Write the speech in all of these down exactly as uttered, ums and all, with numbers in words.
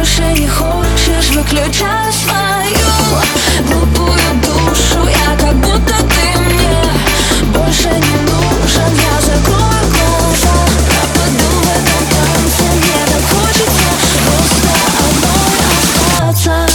больше не хочешь, выключай свою глупую душу. Я как будто ты мне больше не нужен. Я закрою глаза, пропаду в этом танце. Мне так хочется просто одной остаться.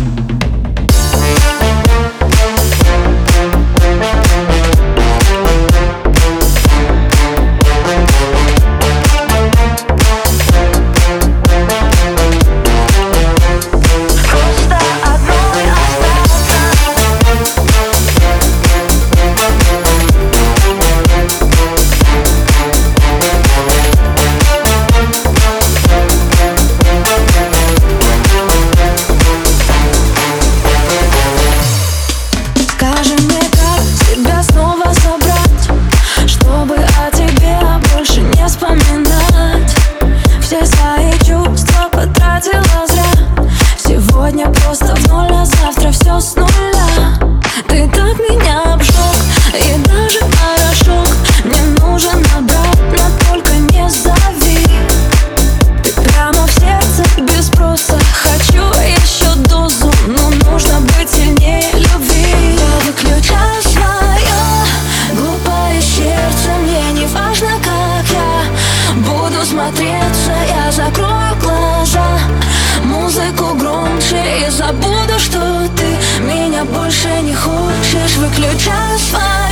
Скажи мне, как себя снова собрать, чтобы о тебе больше не вспоминать. Все свои чувства потратила зря. Сегодня просто в ноль, а завтра все с нуля. Ты так меня обжег, и даже порошок не нужен обратно, только не зови. Ты прямо в сердце без спроса. Хочу еще дозу, но нужно быть сильнее любви. Я выключаю свое глупое сердце. Мне не важно, как я буду смотреться. Я закрою глаза, музыку громче, и забуду, что ты меня больше не хочешь. Выключаю свое